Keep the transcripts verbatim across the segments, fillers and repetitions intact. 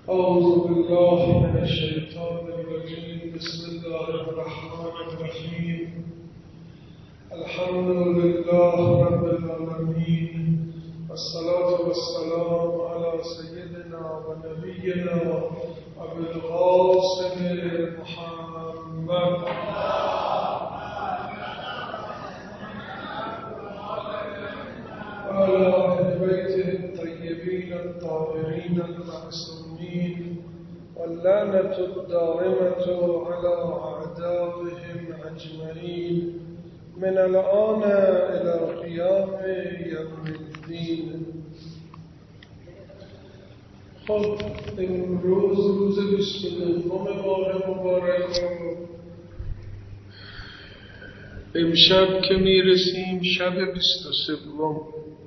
أعوذ بالله من الشيطان الرجيم. بسم الله الرحمن الرحيم. الحمد لله رب العالمين، والصلاة والسلام على سيدنا ونبينا أبي القاسم محمد وعلى أهل بيته الطيبين الطاهرين المعصومين، واللعنة الدائمة على أعدائهم أجمعين من الآن إلى قيام يوم الدين. خب امروز روز بیست و دوم ماه مبارک و امشب که میرسیم شب بیست و سوم.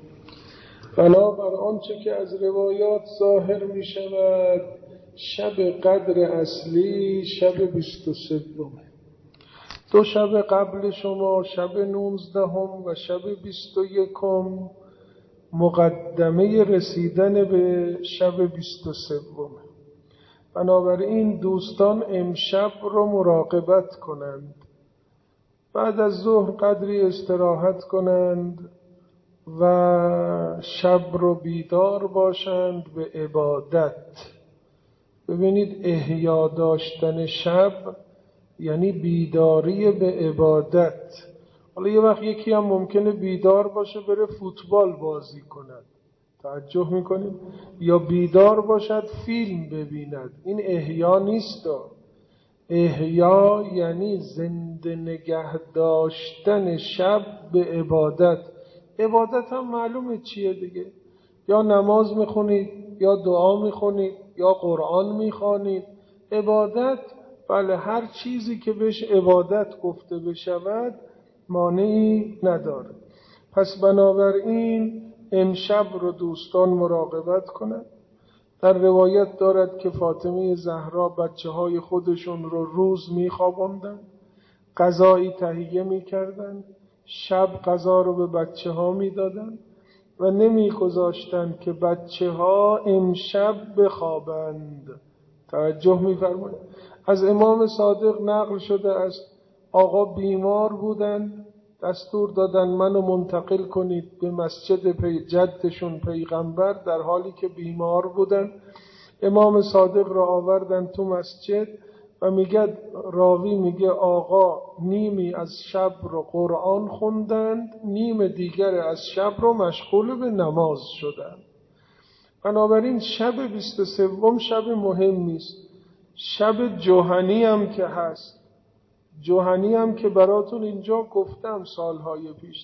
بنابر آنچه که از روایات ظاهر می شود شب قدر اصلی شب بیست و سومه. دو شب قبل شما شب نوزدهم و شب بیست و یکم مقدمه رسیدن به شب بیست و سومه. بنابراین دوستان امشب رو مراقبت کنند، بعد از ظهر قدری استراحت کنند و شب رو بیدار باشند به عبادت. ببینید احیا داشتن شب یعنی بیداری به عبادت. حالا یه وقت یکی هم ممکنه بیدار باشه بره فوتبال بازی کند، توجه میکنید، یا بیدار باشد فیلم ببیند. این احیا نیست. احیا یعنی زنده نگه داشتن شب به عبادت. عبادت هم معلومه چیه دیگه، یا نماز میخونید یا دعا میخونید یا قرآن میخوانید. عبادت بله، هر چیزی که بهش عبادت گفته بشود مانعی نداره. پس بنابراین امشب رو دوستان مراقبت کنند. در روایت دارد که فاطمه زهرا بچه های خودشون رو روز میخوابوندن، غذایی تهیه میکردن، شب غذا رو به بچه ها میدادن و نمیگذاشتن که بچه ها امشب بخوابند. توجه میفرمایید. از امام صادق نقل شده است آقا بیمار بودن، دستور دادن منو منتقل کنید به مسجد پی جدشون پیغمبر، در حالی که بیمار بودن. امام صادق را آوردن تو مسجد و میگه، راوی میگه آقا نیمی از شب رو قرآن خوندند، نیم دیگر از شب رو مشغول به نماز شدند. بنابراین شب بیست و سوم شب مهمی است. شب جوهنی هم که هست، جوهنی هم که براتون اینجا گفتم سالهای پیش.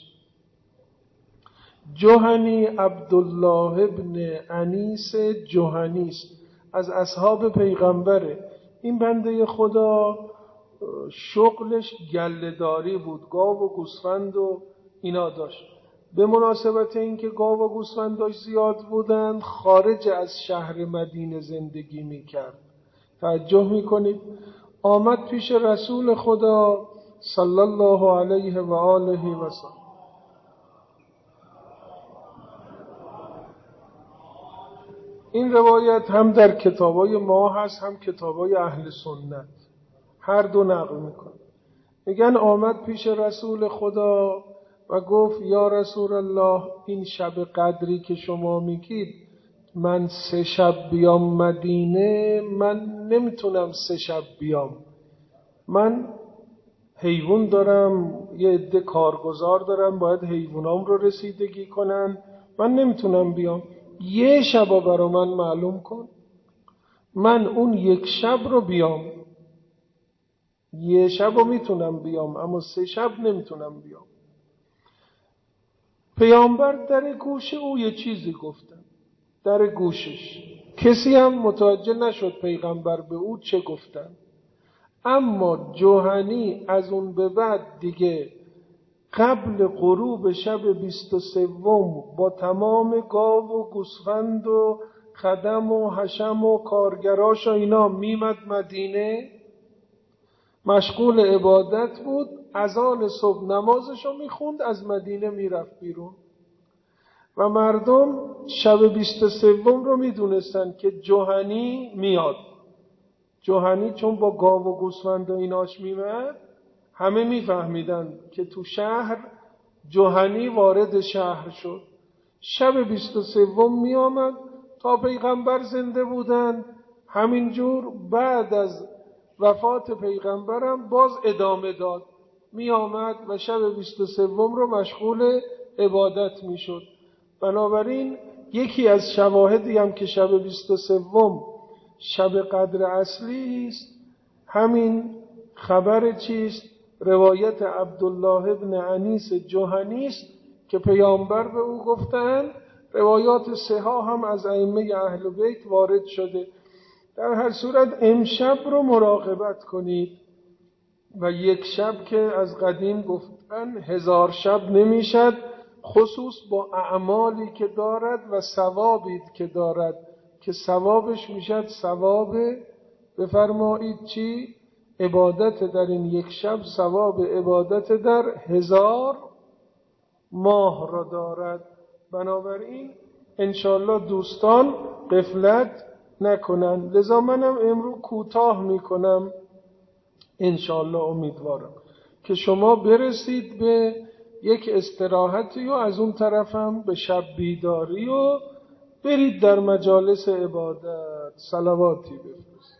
جوهنی عبدالله ابن انیس جوهنی است، از اصحاب پیغمبره. این بنده خدا شغلش گله‌داری بود، گاو و گوسفند و اینا داشت. به مناسبت اینکه گاو و گوسفنداش زیاد بودند خارج از شهر مدینه زندگی میکرد. توجه میکنید. آمد پیش رسول خدا صلی الله علیه و آله و سلم. این روایت هم در کتابای ما هست هم کتابای اهل سنت، هر دو نقل میکنه. میگن آمد پیش رسول خدا و گفت یا رسول الله، این شب قدری که شما میگید من سه شب بیام مدینه، من نمیتونم سه شب بیام. من حیوان دارم، یه عده کارگزار دارم، باید حیوانام رو رسیدگی کنن، من نمیتونم بیام. یه شب برا من معلوم کن، من اون یک شب رو بیام. یه شب رو میتونم بیام اما سه شب نمیتونم بیام. پیامبر در گوش او یه چیزی گفتن، در گوشش. کسی هم متوجه نشد پیغمبر به او چه گفتن. اما جوهنی از اون به بعد دیگه قبل غروب شب بیست و سوم با تمام گاو و گوسفند و خدم و حشم و کارگراش و اینا میمد مدینه، مشغول عبادت بود. اذان صبح نمازشو میخوند، از مدینه میرفت بیرون. و مردم شب بیست و سوم رو میدونستن که جهنی میاد. جهنی چون با گاو و گوسفند و ایناش میمد، همه میفهمیدن که تو شهر جهنی وارد شهر شد. شب بیست و سوم می آمد تا پیغمبر زنده بودند. همینجور بعد از وفات پیغمبرم باز ادامه داد، می آمد و شب بیست و سوم رو مشغول عبادت می شد. بنابراین یکی از شواهدی هم که شب بیست و سوم شب قدر اصلی است، همین خبر چیست؟ روایت عبدالله ابن انیس جهنی است که پیامبر به او گفتند. روایات صحاح هم از ائمه اهل بیت وارد شده. در هر صورت امشب رو مراقبت کنید و یک شب که از قدیم گفتن هزار شب نمیشد، خصوص با اعمالی که دارد و ثوابی که دارد که ثوابش میشد ثواب، بفرمایید چی؟ عبادت در این یک شب ثواب عبادت در هزار ماه را دارد. بنابراین انشاءالله دوستان غفلت نکنند. لذا منم امروز کوتاه میکنم، انشاءالله امیدوارم که شما برسید به یک استراحتی و از اون طرفم به شب بیداری و برید در مجالس عبادت صلواتی بفرستید.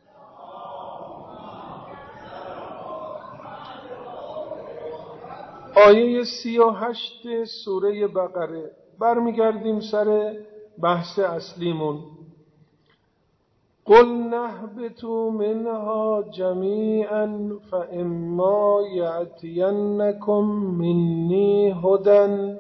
آیه سی و هشت سوره بقره. برمیگردیم سر بحث اصلیمون. قل نهبطوا منها جمیعا فاما یأتینکم منی هدی.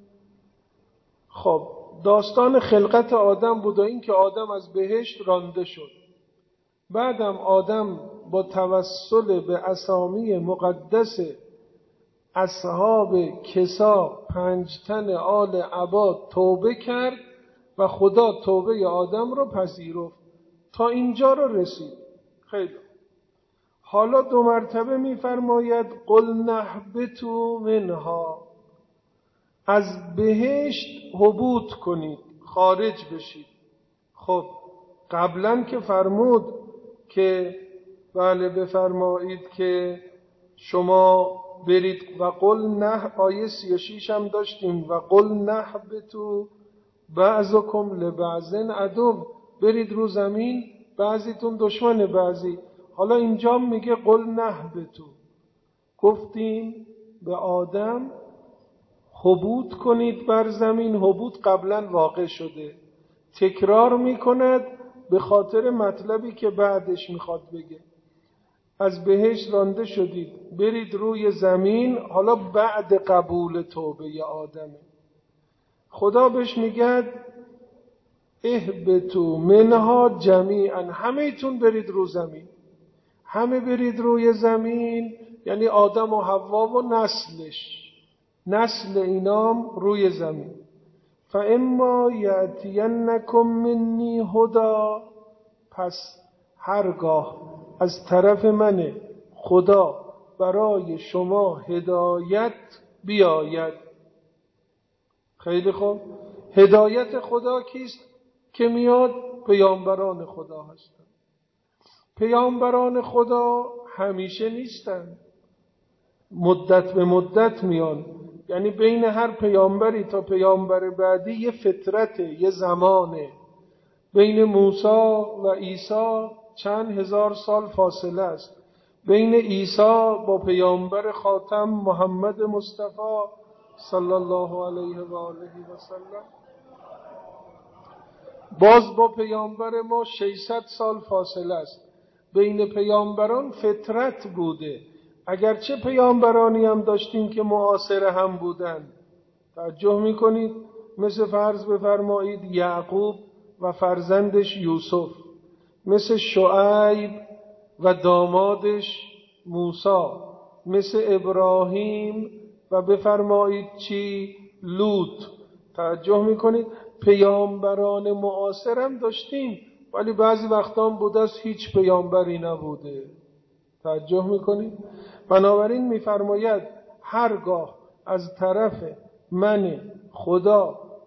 خب داستان خلقت آدم بود و این که آدم از بهشت رانده شد. بعدم آدم با توسل به اسامی مقدس اصحاب کسا پنج تن آل عباد توبه کرد و خدا توبه آدم رو پذیرفت. تا اینجا رو رسید. خیلی حالا دو مرتبه میفرماید قل نهبطوا منها، از بهشت هبوط کنید، خارج بشید. خب قبلا که فرمود که بله بفرمایید که شما برید و قل نه، آیه سی و شش هم داشتیم و قل نهبطوا بعضکم لبعض عدو، برید رو زمین بعضیتون دشمن بعضی. حالا اینجا میگه قل نهبطوا، گفتیم به آدم هبوط کنید بر زمین. هبوط قبلا واقع شده، تکرار میکند به خاطر مطلبی که بعدش میخواد بگه. از بهشت رانده شدید برید روی زمین. حالا بعد قبول توبه آدمه. خدا بهش میگه اهبطوا منها جمیعا، همه ایتون برید رو زمین. همه برید روی زمین یعنی آدم و حوا و نسلش، نسل اینام روی زمین. فاما یأتینکم منی هدی، پس هرگاه از طرف من خدا برای شما هدایت بیاید. خیلی خوب. هدایت خدا کیست که میاد؟ پیامبران خدا هستند. پیامبران خدا همیشه نیستند، مدت به مدت میان. یعنی بین هر پیامبری تا پیامبر بعدی یه فترته، یه زمانه. بین موسی و عیسی چند هزار سال فاصله است. بین عیسی با پیامبر خاتم محمد مصطفی صلی الله علیه و آله و سلم باز با پیامبر ما ششصد سال فاصله است. بین پیامبران فترت بوده، اگرچه پیامبرانی هم داشتیم که معاصر هم بودند. توجه میکنید؟ مثل فرض بفرمایید یعقوب و فرزندش یوسف، مثل شعیب و دامادش موسی، مثل ابراهیم و بفرمایید چی؟ لوط. توجه میکنید؟ پیامبران معاصر هم داشتیم، ولی بعضی وقتا هم بوده است هیچ پیامبری نبوده. توجه میکنید؟ بنابراین میفرماید هرگاه از طرف من خدا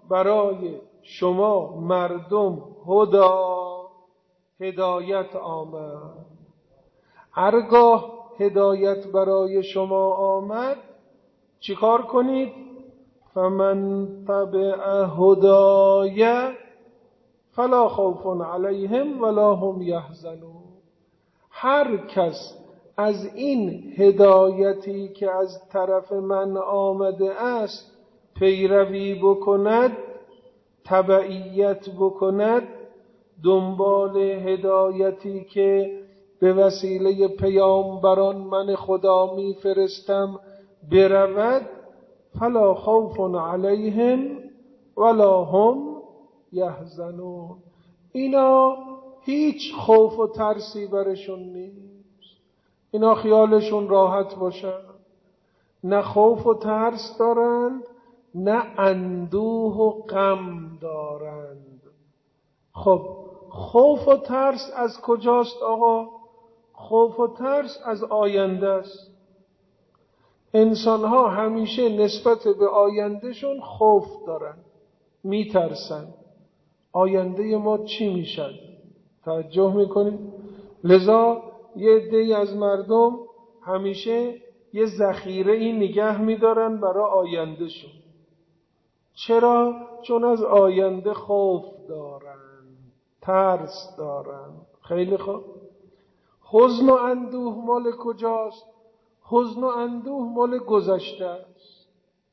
برای شما مردم هدا هدایت آمد. هرگاه هدایت برای شما آمد چیکار کنید؟ فمن تبع هدای فلا خوف علیهم ولا هم یحزنون. هر کس از این هدایتی که از طرف من آمده است پیروی بکند، تبعیت بکند، دنبال هدایتی که به وسیله پیامبران من خدا میفرستم برود، فلا خوف علیهم ولا هم یحزنون. اینا هیچ خوف و ترسی برشون نیست، اینا خیالشون راحت باشن، نه خوف و ترس دارند نه اندوه و غم دارند. خب خوف و ترس از کجاست آقا؟ خوف و ترس از آینده است. انسان ها همیشه نسبت به آیندهشون خوف دارن، میترسن آینده ما چی میشد. توجه میکنید؟ لذا یه عده‌ای از مردم همیشه یه ذخیره ای نگه میدارن برای آیندهشون. چرا؟ چون از آینده خوف دارن، ترس دارن. خیلی خوب. حزن و اندوه مال کجاست؟ حزن و اندوه مال گذشته است.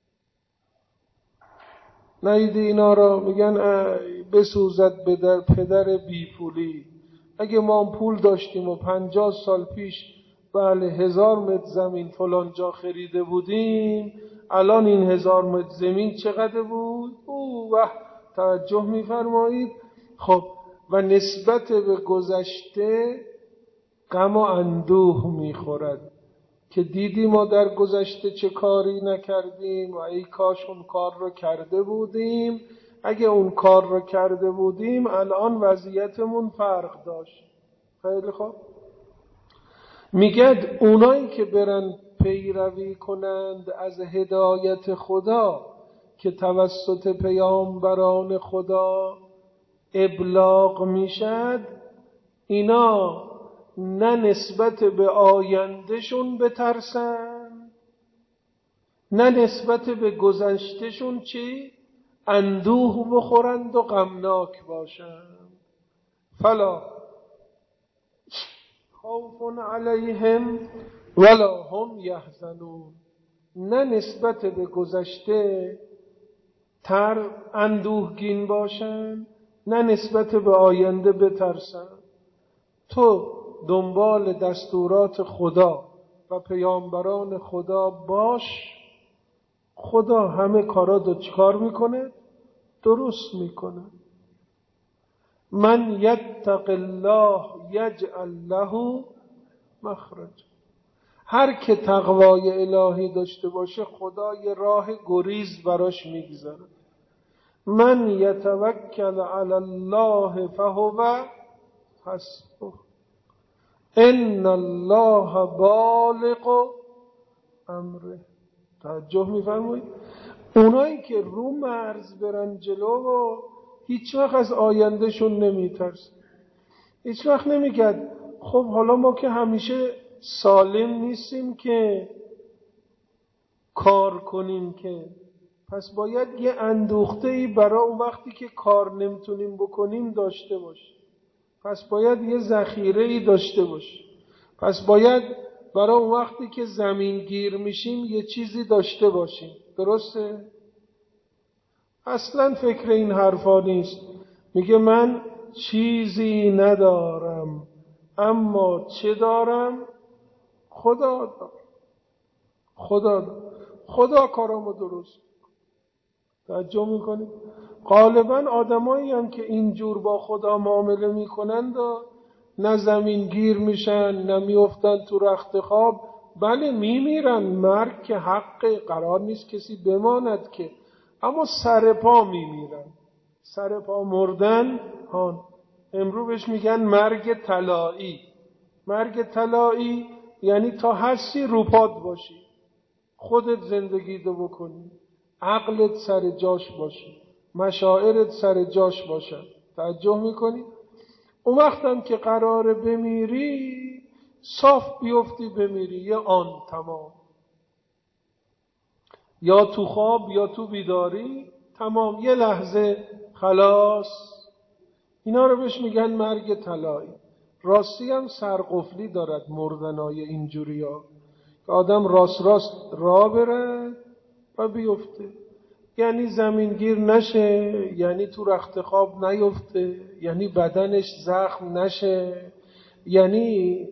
نیدی اینا را میگن بسوزد به در پدر بی پولی. اگه ما پول داشتیم و پنجاه سال پیش بله هزار متر زمین فلان جا خریده بودیم، الان این هزار متر زمین چقدر بود؟ او واه، توجه میفرمایید؟ خب و نسبت به گذشته غم و اندوه میخورد که دیدی ما در گذشته چه کاری نکردیم و ای کاش اون کار رو کرده بودیم. اگه اون کار رو کرده بودیم الان وضعیتمون فرق داشت. خیلی خوب. میگه اونایی که برن پیروی کنند از هدایت خدا که توسط پیامبران خدا ابلاغ میشد، اینا نه نسبت به آیندهشون بترسن نه نسبت به گذشتهشون چی؟ اندوه بخورند و غمناک باشند. فلا خوف علیهم ولا هم یحزنون. نه نسبت به گذشته تر اندوهگین باشن نه نسبت به آینده بترسن. تو دنبال دستورات خدا و پیامبران خدا باش، خدا همه کارا رو چیکار میکنه؟ درست میکنه. من یتق الله یجعل له مخرج. هر که تقوای الهی داشته باشه خدا یه راه گریز براش میگذاره. من یتوکل علی الله فهو حسبه ان الله بالغ امره. توجه میفرمایید؟ اونایی که رو مرز برن جلو و هیچ وقت از آیندهشون نمیترسن، هیچ وقت نمیگن خب حالا ما که همیشه سالم نیستیم که کار کنیم که، پس باید یه اندوخته‌ای برای اون وقتی که کار نمیتونیم بکنیم داشته باشیم. پس باید یه ذخیره‌ای داشته باشیم. پس باید برای اون وقتی که زمین گیر میشیم یه چیزی داشته باشیم. درسته؟ اصلا فکر این حرفا نیست. میگه من چیزی ندارم اما چه دارم؟ خدا دارم. خدا دارم. خدا کارامو درست. توجه میکنید؟ غالبا آدمایی هم که اینجور با خدا معامله میکنند نه زمین گیر میشن نه میافتن تو رخت خواب. بله میمیرن، مرگ که حق، قرار نیست کسی بماند که، اما سر پا میمیرن. سر پا مردن هان امرو بهش میگن مرگ طلایی. مرگ طلایی یعنی تا هستی روپاد باشی، خودت زندگی دو بکنی، عقلت سر جاش باشه، مشاعرت سر جاش باشن. توجه میکنی؟ اون وقتم که قراره بمیری صاف بیفتی بمیری، یه آن تمام، یا تو خواب یا تو بیداری، تمام، یه لحظه خلاص. اینا رو بهش میگن مرگ طلایی. راستی هم سرقفلی دارد مردنای اینجوری ها که آدم راست راست راه بره و بیفته، یعنی زمینگیر نشه، یعنی تو رخت خواب نیفته، یعنی بدنش زخم نشه، یعنی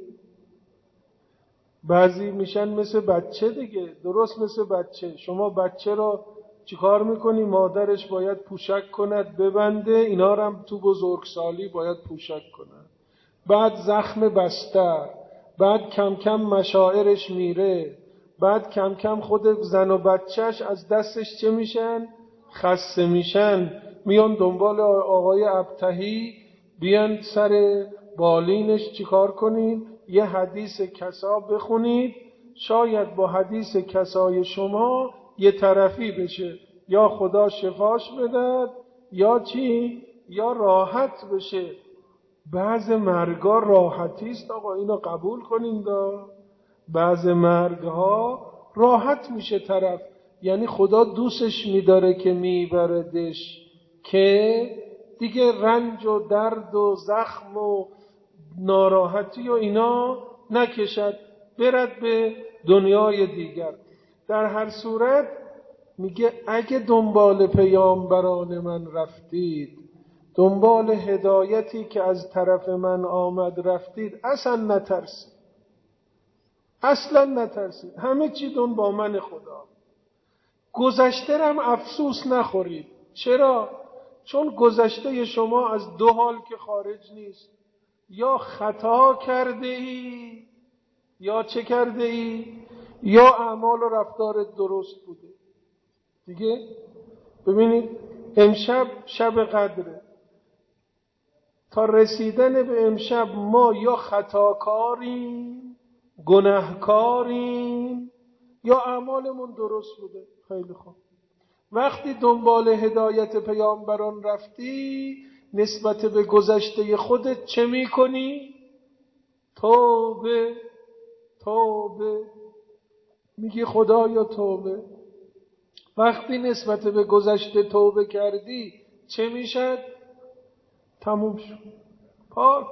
بعضی میشن مثل بچه دیگه، درست مثل بچه. شما بچه را چیکار میکنی؟ مادرش باید پوشک کند ببنده، اینا رو هم تو بزرگسالی باید پوشک کند، بعد زخم بستر، بعد کم کم مشاعرش میره، بعد کم کم خود زن و بچهش از دستش چه میشن؟ خسته میشن، میان دنبال آقای ابتهی، بیان سر بالینش چیکار کنید؟ یه حدیث کسا بخونید، شاید با حدیث کسای شما یه طرفی بشه، یا خدا شفاش بدد یا چی؟ یا راحت بشه. بعض مرگا راحتی است آقا، اینو قبول کنین دا. بعض مرگها راحت میشه طرف، یعنی خدا دوستش میداره که میبردش که دیگه رنج و درد و زخم و ناراحتی و اینا نکشد، برد به دنیای دیگر. در هر صورت میگه اگه دنبال پیامبران من رفتید، دنبال هدایتی که از طرف من آمد رفتید، اصلا نترسید، اصلا نترسید، همه چی دون با من خدا. گذشته رم افسوس نخورید. چرا؟ چون گذشته شما از دو حال که خارج نیست، یا خطا کرده ای یا چه کرده ای، یا اعمال و رفتارت درست بوده دیگه. ببینید امشب شب قدره، تا رسیدن به امشب ما یا خطاکاریم، گناهکاریم، یا اعمالمون درست بوده. خیلی خوب، وقتی دنبال هدایت پیامبران رفتی، نسبت به گذشته خودت چه میکنی؟ توبه توبه میگی خدایا توبه. وقتی نسبت به گذشته توبه کردی چه میشد؟ تموم شد، پاک.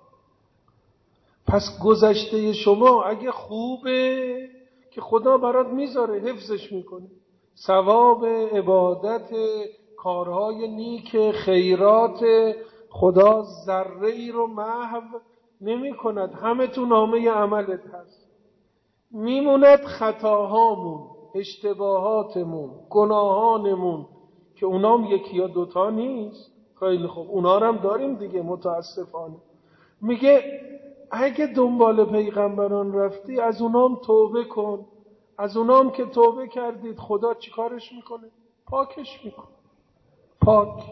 پس گذشته شما اگه خوبه که خدا برات میذاره، حفظش میکنه، ثواب عبادت، کارهای نیک، خیرات، خدا ذره ای رو محو نمی کند، همه تو نامه عملت هست. میموند خطاهامون، اشتباهاتمون، گناهانمون که اونام یکی یا دوتا نیست. خیلی خوب، اونا رو هم داریم دیگه متاسفانه. میگه اگه دنبال پیغمبران رفتی از اونام توبه کن. از اونام که توبه کردید خدا چی کارش میکنه؟ پاکش میکنه، پاک.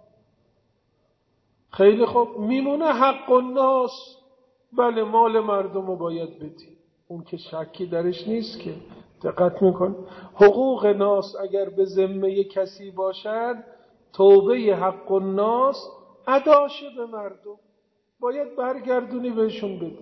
خیلی خوب، میمونه حق الناس. بله، مال مردم رو باید بدی، اون که شکی درش نیست که. دقت میکن حقوق ناس اگر به ذمه کسی باشد، توبه حق الناس اداشه به مردم، باید برگردونی بهشون بدی.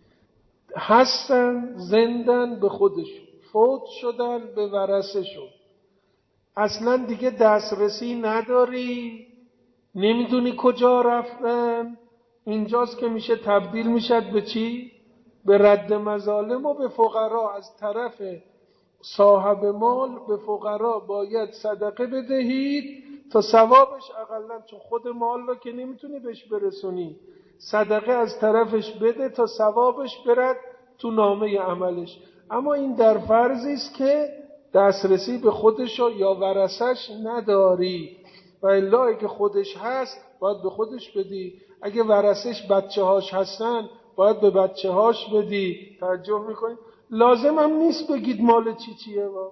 هستن زندن به خودشون، فوت شدن به ورثه‌شون، اصلا دیگه دسترسی نداری، نمیدونی کجا رفتن. اینجاست که میشه تبدیل میشد به چی؟ به رد مظالم و به فقرا. از طرف صاحب مال به فقرا باید صدقه بدهید تا ثوابش اقلا، چون خود مال رو که نمیتونی بهش برسونی، صدقه از طرفش بده تا ثوابش برد تو نامه عملش. اما این در فرضی است که دسترسی به خودش یا ورثش نداری، و الا اگه خودش هست باید به خودش بدی، اگه ورثش بچه هاش هستن باید به بچه هاش بدی. توجه میکنی؟ لازم هم نیست بگید مال چی چیه، با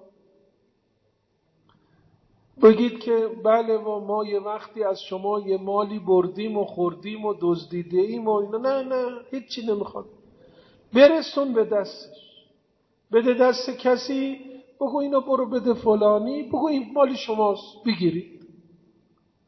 بگید که بله و ما یه وقتی از شما یه مالی بردیم و خوردیم و دزدیده ایم و اینا. نه نه، هیچی نمیخواد. برسون به دستش، بده دست کسی، بگو اینو برو بده فلانی، بگو این مال شماست بگیرید.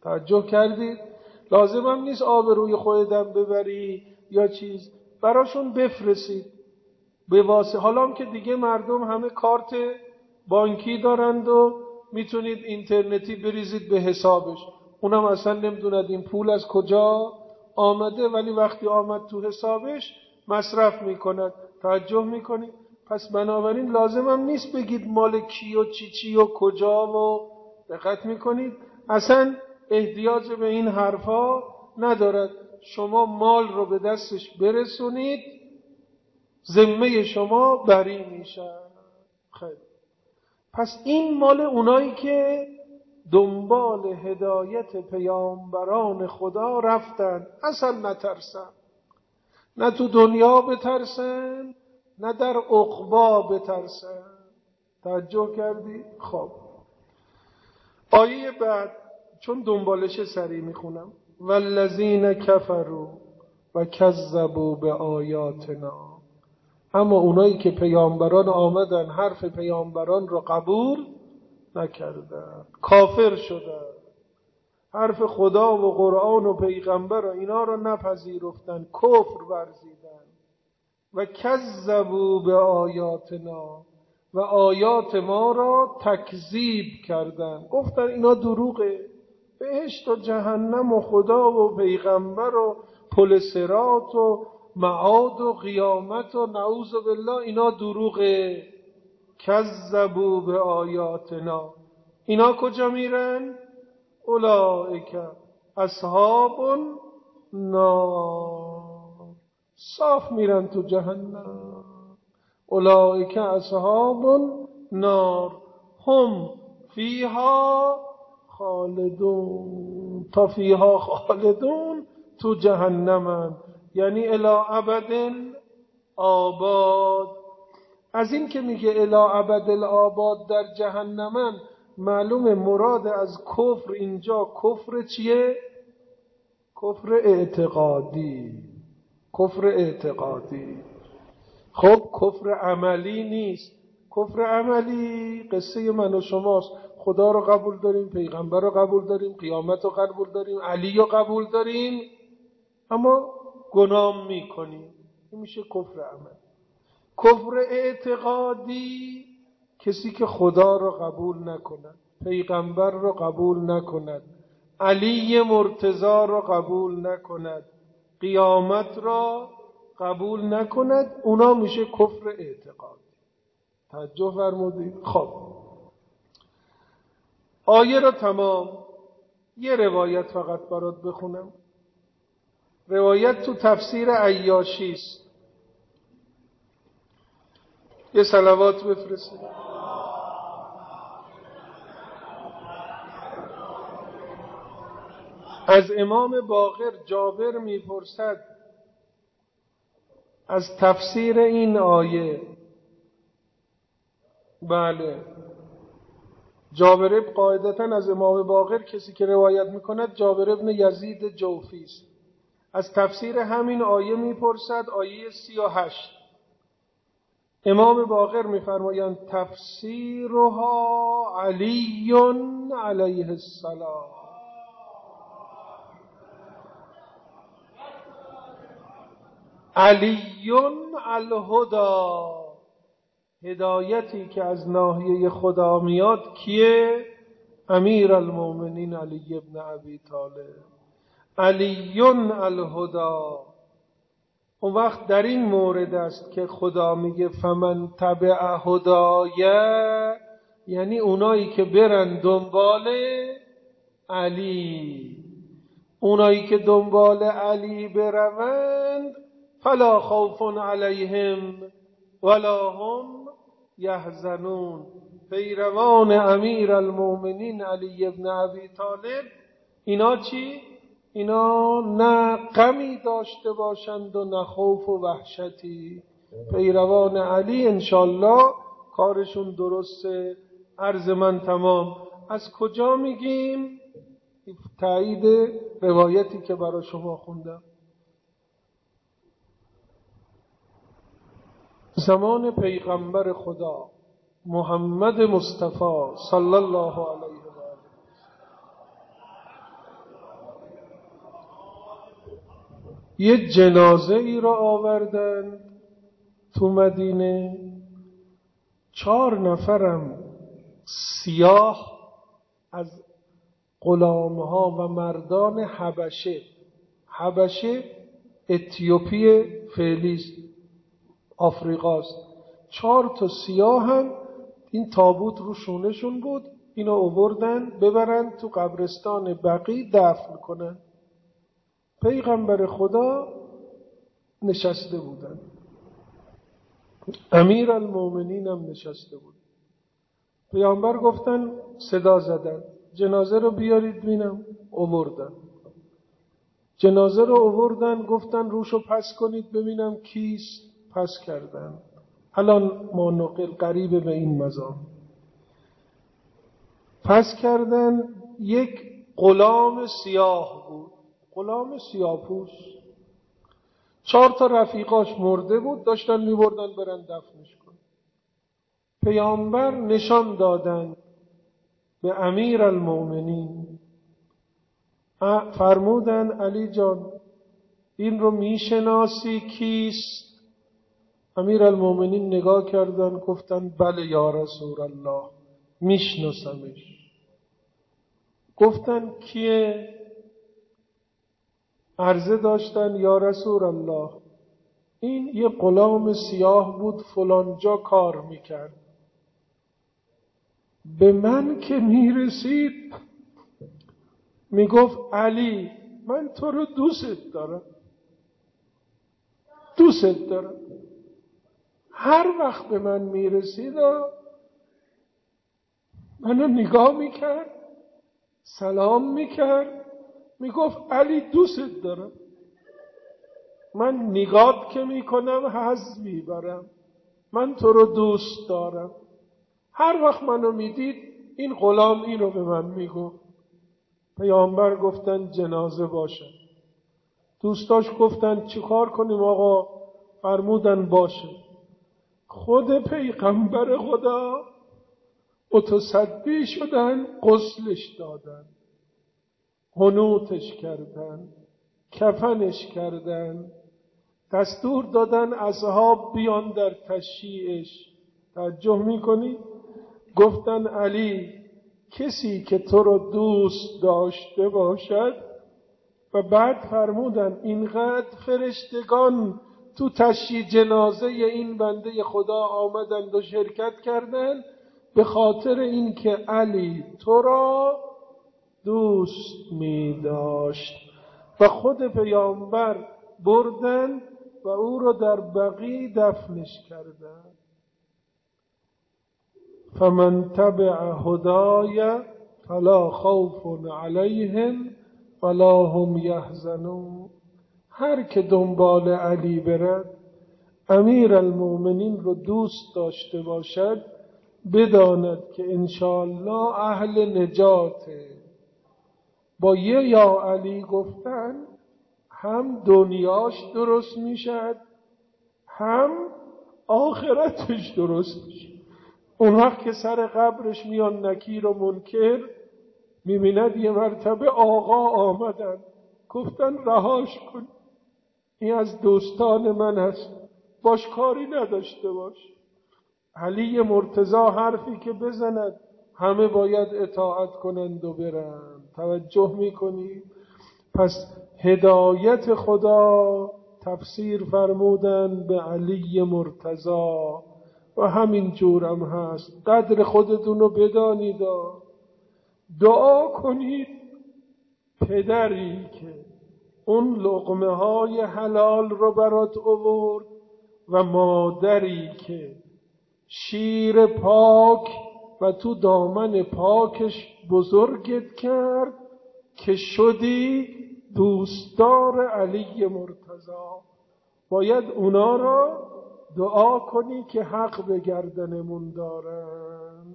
توجه کردید؟ لازم هم نیست آب روی خودتم ببری یا چیز، براشون بفرستید به واسطه. حالا هم که دیگه مردم همه کارت بانکی دارند و میتونید اینترنتی بریزید به حسابش، اونم اصلا نمیدوند این پول از کجا آمده، ولی وقتی آمد تو حسابش مصرف میکند. توجه میکنید؟ پس بنابراین لازم هم نیست بگید مال کی و چی چی و کجا و دقت میکنید؟ اصلا احتیاج به این حرفا ندارد. شما مال رو به دستش برسونید، ذمه شما بری میشه. خیلی. پس این مال اونایی که دنبال هدایت پیامبران خدا رفتن، اصلا نترسن، نه تو دنیا بترسن نه در عقبی بترسن. توجه کردی؟ خب آیه بعد، چون دنبالش سریع میخونم، والذین کفروا و کذبوا بآیاتنا، اما اونایی که پیامبران آمدن حرف پیامبران رو قبول نکردن، کافر شدن، حرف خدا و قرآن و پیغمبر و اینا رو نپذیرفتن، کفر ورزیدن. و کذبوا بآیاتنا، و آیات ما را تکذیب کردن، گفتن اینا دروغه، بهشت و جهنم و خدا و پیغمبر و پل صراط و معاد و قیامت و نعوذ بالله اینا دروغه. کذبوا بآیاتنا، اینا کجا میرن؟ اولئک اصحاب النار، صاف میرن تو جهنم. اولئک اصحاب النار هم فیها خالدون، تا فیها خالدون تو جهنمن، یعنی الی ابد آباد. از این که میگه الی ابد الآباد در جهنمن، معلومه مراد از کفر اینجا کفر چیه؟ کفر اعتقادی. کفر اعتقادی. خب کفر عملی نیست. کفر عملی قصه من و شماست. خدا رو قبول داریم، پیغمبر رو قبول داریم، قیامت رو قبول داریم، علی رو قبول داریم، اما گناه میکنیم. این میشه کفر عملی. کفر اعتقادی کسی که خدا رو قبول نکند، پیغمبر رو قبول نکند، علی مرتضی رو قبول نکند، قیامت را قبول نکند، اونا میشه کفر اعتقادی. توجه فرمودید؟ خب آیه را تمام، یه روایت فقط برات بخونم. روایت تو تفسیر عیاشی است. یه صلوات بفرستید. از امام باقر جابر میپرسد از تفسیر این آیه. بله، جابر قاعدتاً از امام باقر کسی که روایت میکند جابر ابن یزید جوفی است. از تفسیر همین آیه میپرسد، آیه سی و هشت. امام باقر میفرمایند تفسیرها علی علیه السلام. علی الهدی، هدایتی که از ناحیه خدا میاد کیه؟ امیر المومنین علی ابن ابی طالب. علی الهدی. اون وقت در این مورد است که خدا میگه فمن تبع هدایه، یعنی اونایی که برن دنبال علی، اونایی که دنبال علی بروند، فلا خوف علیهم ولا هم یحزنون. پیروان امیر المومنین علی ابن ابی طالب، اینا چی؟ اینا نه غمی داشته باشند و نه خوف و وحشتی. پیروان علی انشالله کارشون درسته. عرض من تمام. از کجا میگیم؟ تایید روایتی که برای شما خوندم. زمان پیغمبر خدا محمد مصطفی صلی الله علیه و آله، یه جنازه ای را آوردن تو مدینه، چهار نفرم سیاه از غلامها و مردان حبشه. حبشه اتیوپی فعلی آفریقاست. چهار تا سیاه هم این تابوت رو شونشون بود، اینو آوردن ببرن تو قبرستان بقیع دفن کنن. پیغمبر خدا نشسته بودن، امیر المومنین هم نشسته بود. پیامبر گفتن، صدا زدن جنازه رو بیارید بینم. آوردن جنازه رو، آوردن گفتن روشو پس کنید ببینم کیست. پس کردن. الان ما نقل قریب به این مزام پس کردن. یک غلام سیاه بود، غلام سیاه‌پوست. چهار تا رفیقاش مرده بود، داشتن میبردن برن دفنش کن. پیامبر نشان دادن به امیر المومنین، فرمودن علی جان این رو میشناسی کیست؟ امیر المومنین نگاه کردن گفتن بله یا رسول الله میشناسمش. گفتن کیه؟ عرضه داشتن یا رسول الله این یه غلام سیاه بود فلان جا کار میکرد، به من که میرسید میگفت علی من تو رو دوست دارم، دوست دارم. هر وقت به من میرسید منو نگاه میکرد، سلام میکرد، میگفت علی دوست دارم. من نگات که میکنم حظ میبرم، من تو رو دوست دارم. هر وقت منو میدید این غلام این رو به من میگفت. پیامبر گفتن جنازه باشه. دوستاش گفتن چی کار کنیم آقا؟ فرمودن باشه. خود پیغمبر خدا متصدی شدن، غسلش دادن، حنوطش کردن، کفنش کردن، دستور دادن اصحاب بیان در تشییعش. توجه میکنی؟ گفتن علی کسی که تو رو دوست داشته باشد، و بعد فرمودن اینقدر فرشتگان تو تشییع جنازه این بنده خدا آمدند و شرکت کردند به خاطر اینکه علی تو را دوست می داشت. و خود پیامبر بردن و او را در بقیع دفنش کردن. فمن تبع هدای فلا خوف علیهم ولا هم یحزنون. هر که دنبال علی برد، امیر المومنین رو دوست داشته باشد، بداند که انشاءالله اهل نجاته. با یه یا علی گفتن هم دنیاش درست میشد، هم آخرتش درست میشه. اون وقت که سر قبرش میان نکیر و منکر، میبیند یه مرتبه آقا آمدن گفتن رهاش کن، این از دوستان من هست، باش کاری نداشته باش. علی مرتضی حرفی که بزند همه باید اطاعت کنند و برند. توجه میکنی؟ پس هدایت خدا تفسیر فرمودن به علی مرتضی و همین جورم هست. قدر خودتون رو بدانید، دعا کنید پدری که اون لقمه های حلال رو برات آورد و مادری که شیر پاک و تو دامن پاکش بزرگت کرد که شدی دوستدار علی مرتضی. باید اونا را دعا کنی که حق به گردنمون دارن.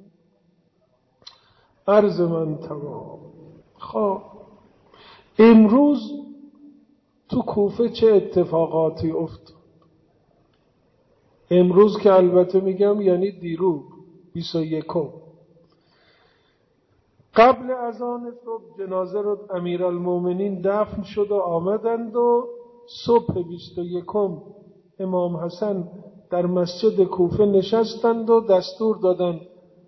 عرض من تمام. خب امروز تو کوفه چه اتفاقاتی افتاد؟ امروز که البته میگم یعنی دیرو بیست و یکم قبل از آن صبح جنازه رو امیرالمومنین دفن شد و آمدند و صبح بیست و یکم امام حسن در مسجد کوفه نشستند و دستور دادند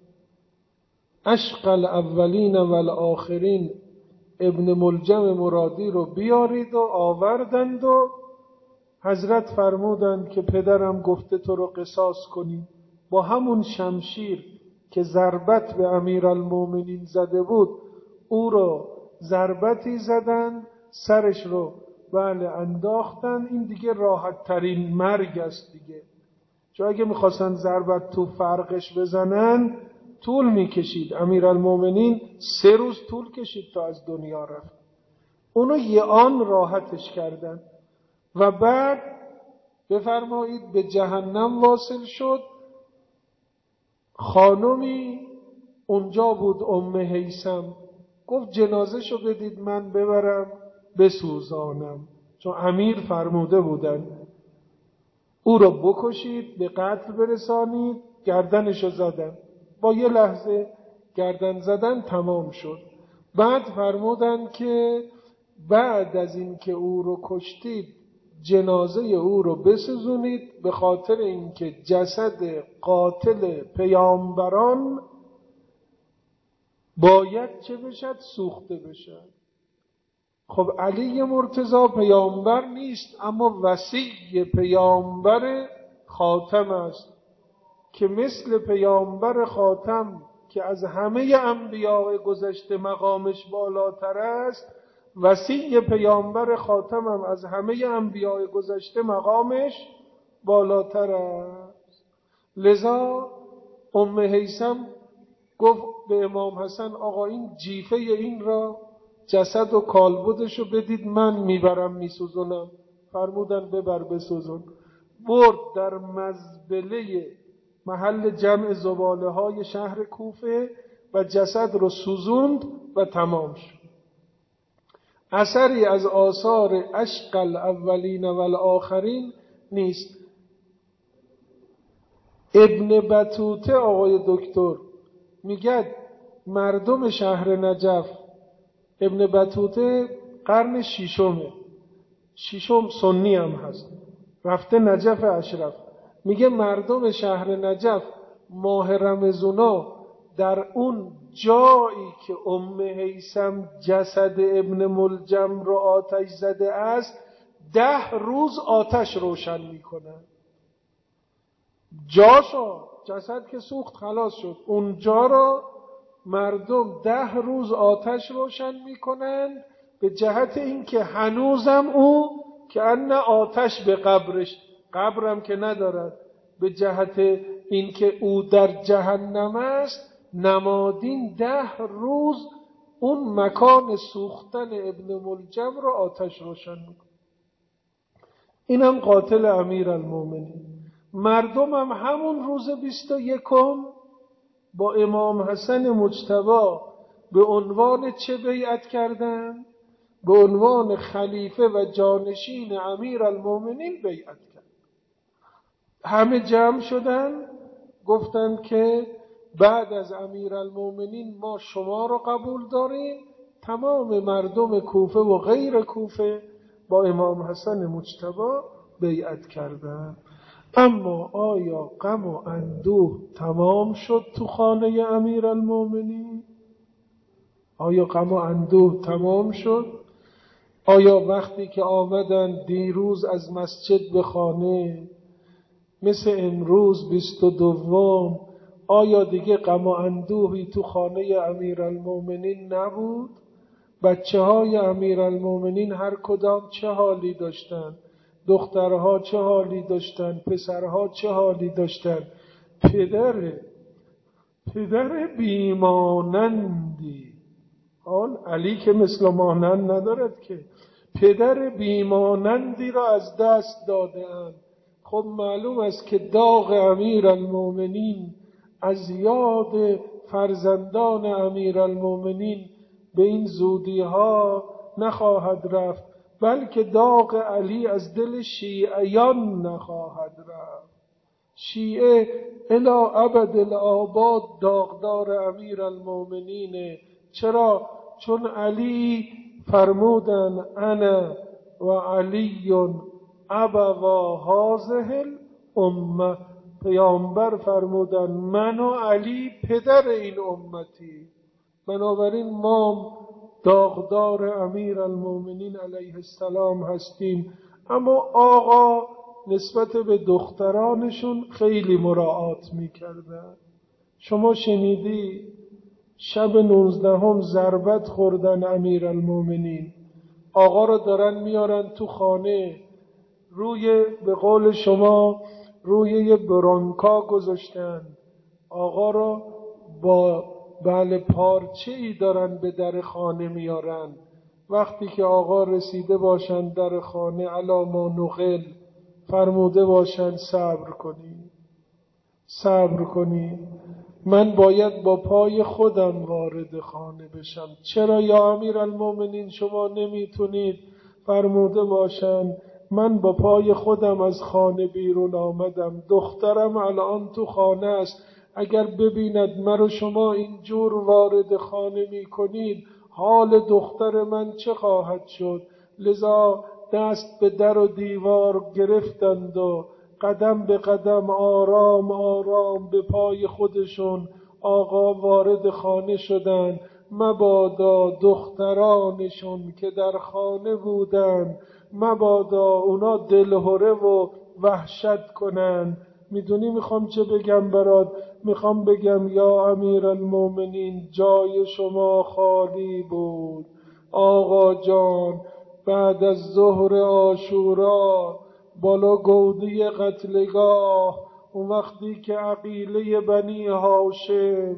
اشقى الاولین و الاخرین ابن ملجم مرادی رو بیارید و آوردند و حضرت فرمودند که پدرم گفته تو رو قصاص کنیم. با همون شمشیر که ضربت به امیرالمومنین زده بود او رو ضربتی زدن، سرش رو بله انداختن. این دیگه راحت ترین مرگ است دیگه، چون اگه میخواستن ضربت تو فرقش بزنن طول میکشید. امیرالمومنین سه روز طول کشید تا از دنیا رفت، اونو یه آن راحتش کردن و بعد بفرمایید به جهنم واصل شد. خانمی اونجا بود ام هیثم، گفت جنازه شو بدید من ببرم بسوزانم، چون امیر فرموده بودن او رو بکشید به قتل برسانید. گردنشو زدن، با یه لحظه گردن زدن تمام شد. بعد فرمودن که بعد از این که او رو کشتید جنازه او رو بسوزونید، به خاطر اینکه جسد قاتل پیامبران باید چه بشد؟ سوخته بشد. خب علی مرتضی پیامبر نیست اما وصی پیامبر خاتم است که مثل پیامبر خاتم که از همه انبیاء گذشته مقامش بالاتر است، وصی پیامبر خاتم هم از همه انبیاء گذشته مقامش بالاتر است. لذا ام هیثم گفت به امام حسن آقا این جیفه این را جسد و کالبدشو بدید من میبرم میسوزونم. فرمودن ببر بسوزون. برد در مزبله محل جمع زباله های شهر کوفه و جسد رو سوزوند و تمام شد. اثری از آثار اشقى الاولین و الاخرین نیست. ابن بطوطه آقای دکتر میگه مردم شهر نجف، ابن بطوطه قرن ششمه، ششم سنی هم هست، رفته نجف اشرف، میگه مردم شهر نجف ماه رمضونا در اون جایی که ام هیثم جسد ابن ملجم رو آتش زده است ده روز آتش روشن میکنن. جاشو جسد که سوخت خلاص شد، اونجا رو مردم ده روز آتش روشن میکنن به جهت اینکه هنوزم او که ان آتش به قبرش، قبرم که ندارد، به جهت اینکه او در جهنم است نمادین ده روز اون مکان سوختن ابن ملجم رو آتش روشن میکنن. اینم قاتل امیرالمومنین. مردم هم همون روز بیست و یکم با امام حسن مجتبی به عنوان چه بیعت کردن؟ به عنوان خلیفه و جانشین امیرالمومنین بیعت کردن. همه جمع شدن گفتن که بعد از امیرالمومنین ما شما رو قبول داریم. تمام مردم کوفه و غیر کوفه با امام حسن مجتبی بیعت کردن. اما آیا غم و اندوه تمام شد تو خانه امیرالمومنین؟ آیا غم و اندوه تمام شد؟ آیا وقتی که آمدن دیروز از مسجد به خانه مثل امروز بیست و دوم، آیا دیگه غم و اندوهی تو خانه امیرالمومنین نبود؟ بچه های امیرالمومنین هر کدام چه حالی داشتن؟ دخترها چه حالی داشتن؟ پسرها چه حالی داشتن؟ پدر پدر بیمانندی، آن علی که مثل مانند ندارد که، پدر بیمانندی را از دست داده اند. خب معلوم است که داغ امیرالمومنین از یاد فرزندان امیرالمومنین به این زودی ها نخواهد رفت، بلکه داغ علی از دل شیعیان نخواهد رفت. شیعه الی ابد الآباد داغدار امیرالمومنینه. چرا؟ چون علی فرمودن انا و علی ابوا هذه الامه. پیامبر فرمودن من و علی پدر این امتی. بنابراین ما داغدار امیرالمومنین علیه السلام هستیم، اما آقا نسبت به دخترانشون خیلی مراعات میکردن. شما شنیدی شب نوزدهم ضربت خوردن امیرالمومنین، آقا رو دارن میارن تو خانه، روی به قول شما روی یه برانکا گذاشتن، آقا رو با بله پارچه ای دارن به در خانه میارن. وقتی که آقا رسیده باشن در خانه علی ما نقل فرموده باشن صبر کنی صبر کنی، من باید با پای خودم وارد خانه بشم. چرا یا امیرالمومنین شما نمیتونید؟ فرموده باشن من با پای خودم از خانه بیرون آمدم، دخترم الان تو خانه است، اگر ببیند مرا شما اینجور وارد خانه میکنید حال دختر من چه خواهد شد؟ لذا دست به در و دیوار گرفتند و قدم به قدم آرام آرام به پای خودشون آقا وارد خانه شدند. مبادا دخترانشون که در خانه بودن مبادا اونا دلهره و وحشت کنن. میدونی میخوام چه بگم برات؟ میخوام بگم یا امیرالمومنین جای شما خالی بود. آقا جان بعد از ظهر عاشورا بالا گودی قتلگاه، اون وقتی که عقیله بنی هاشم،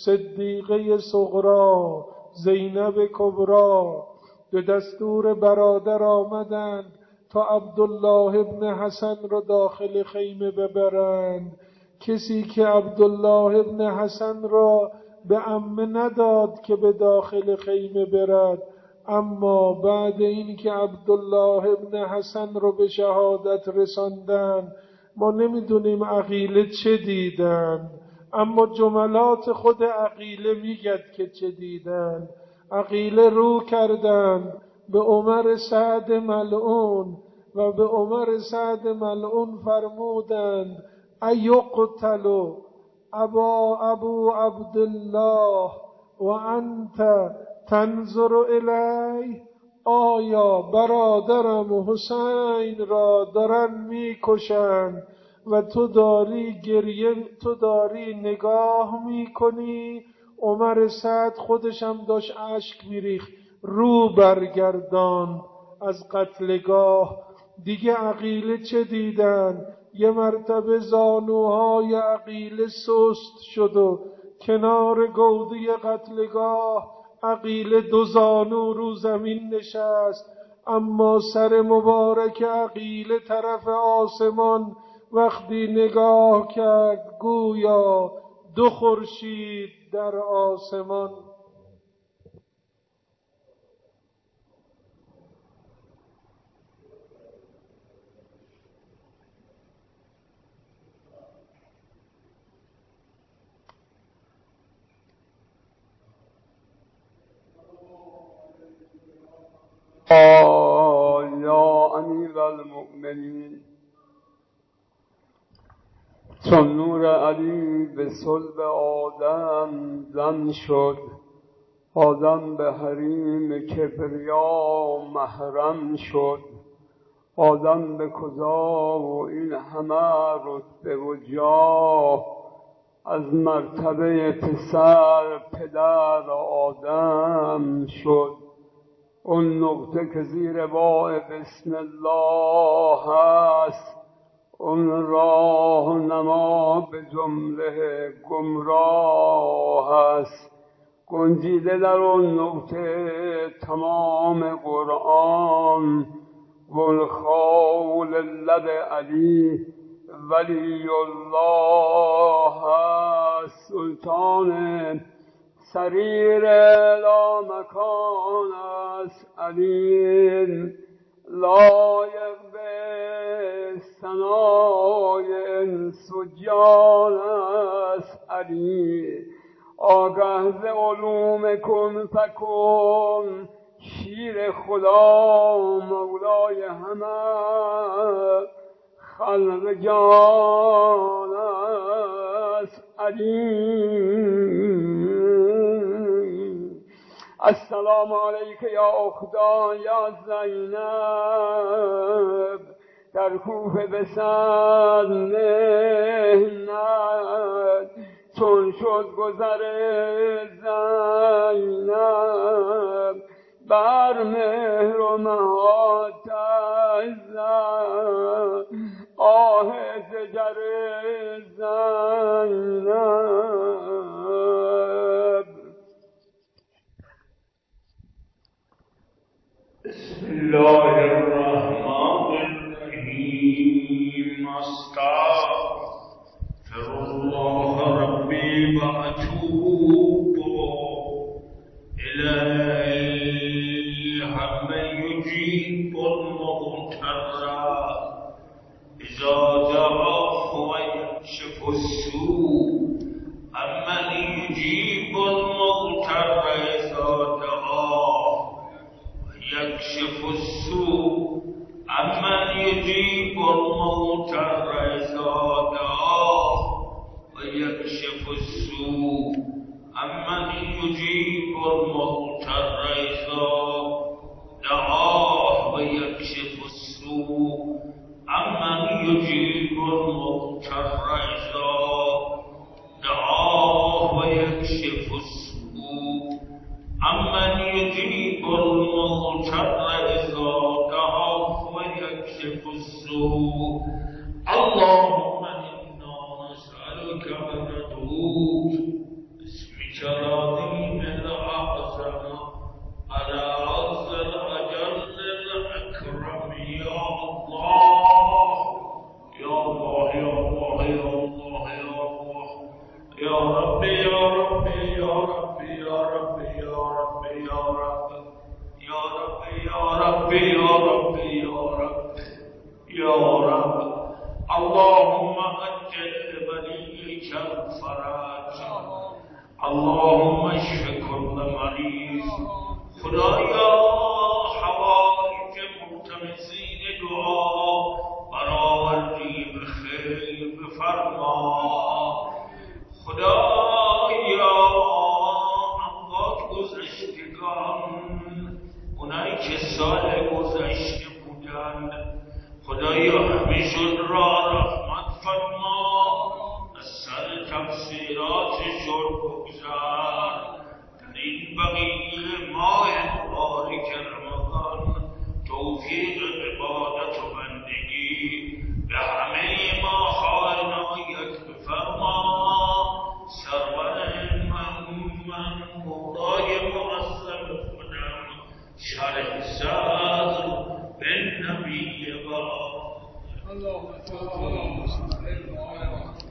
صدیقه صغرا، زینب کبرا به دستور برادر آمدند تا عبدالله ابن حسن را داخل خیمه ببرند. کسی که عبدالله ابن حسن را به عمه نداد که به داخل خیمه برد، اما بعد این که عبدالله ابن حسن رو به شهادت رساندن، ما نمیدونیم عقیله چه دیدن، اما جملات خود عقیله میگد که چه دیدن. عقیله رو کردن به عمر سعد ملعون و به عمر سعد ملعون فرمودند ایقتل ابا ابو عبدالله و انت تنظر الی، آیا برادرم حسین را دارن میکشند و تو داری گریه تو داری نگاه میکنی؟ عمر سعد خودشم داشت اشک میریخت، رو برگردان از قتلگاه. دیگه عقیله چه دیدن؟ یه مرتبه زانوهای عقیله سست شد و کنار گودی قتلگاه عقیله دو زانو رو زمین نشست، اما سر مبارک عقیله طرف آسمان وقتی نگاه کرد گویا دو خورشید در آسمان. یا امیرالمؤمنین، چون نور علی به صلب آدم زن شد، آدم به حریم کبریا محرم شد. آدم به کجا و این همه رتبه و جاه، از مرتبه پسر پدر آدم شد. اون نقطه که زیر بای بسم الله هست، اون راه نما به جمله گمراه هست. گنجیده در اون نقطه تمام قرآن، والخول لب علی ولی الله هست. سلطان سریر لا مکان است علی، لایق به ثنای انس و جان است علی. آگه ز علوم کن فکن پیر خدا مولای همه خلق جان است علی. السلام علیک یا اختا یا زینب، در کوفه به صد مهنت چون شد گذر زینب، بر مهر و مهاتش زد آه زجر زینب. بسم الله الرحمن الرحیم. استغفر الله ربی و اتوب الیه. من یجیب المضطر اذا دعاه و یکشف السوء. امن یجیب المضطر اذا دعاه یکشف السوء. امن یجیب المضطر اذا دعاه و یکشف السوء. امن یجیب المضطر اذا دعاه و یکشف السوء. امن یجیب المضطر اذا دعاه و یکشف السوء. امن یجیب المضطر اذا دعاه و یکشف السوء. اللهم انا نسألك وندعوك باسمك العظيم الاعظم على عز الاجل الاكرم. يا الله يا الله يا الله يا الله يا الله يا ربي يا ربي يا ربي يا ربي يا ربي يا رب يا ربي يا ربي يا ربي يا رب يا رب. اللهم أجل لوليك الفرج. اللهم اشف كل مريض. خدایا حوائج ملتمسین دعا برآوردی به خیر بفرما. خدایا اموات گذشتگان، اونایی که سال گذشته بودند، خدایا همیشون را رحمت فرما. از سر تقصیراتشون بگذر. در این بقیه ماه مبارک رمضان توفیق عبادت و بندگی به همه ما عنایت بفرما. سرور من من مولای معظم خودم شرح صدر بن نبی با